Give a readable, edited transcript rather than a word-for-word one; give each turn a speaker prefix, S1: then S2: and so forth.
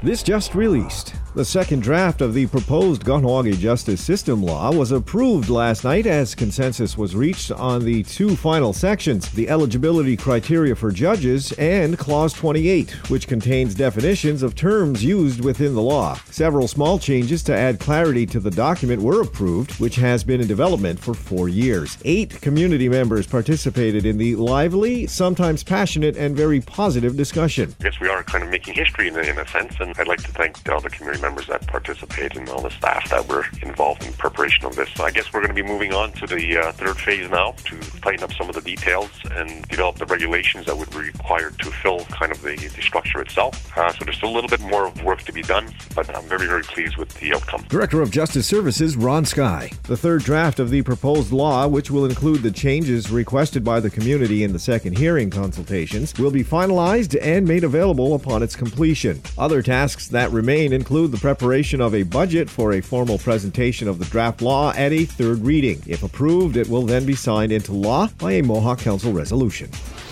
S1: This just released. The second draft of the proposed Kahnawake Justice System Law was approved last night as consensus was reached on the two final sections, the eligibility criteria for judges and Clause 28, which contains definitions of terms used within the law. Several small changes to add clarity to the document were approved, which has been in development for 4 years. 8 community members participated in the lively, sometimes passionate, and very positive discussion.
S2: I guess we are kind of making history in a sense, and I'd like to thank all the community members that participated and all the staff that were involved in preparation of this. So I guess we're going to be moving on to the third phase now to tighten up some of the details and develop the regulations that would be required to fill kind of the structure itself. So there's still a little bit more work to be done, but I'm very, very pleased with the outcome.
S1: Director of Justice Services Ron Sky. The third draft of the proposed law, which will include the changes requested by the community in the second hearing consultations, will be finalized and made available upon its completion. Other tasks that remain include the preparation of a budget for a formal presentation of the draft law at a third reading. If approved, it will then be signed into law by a Mohawk Council resolution.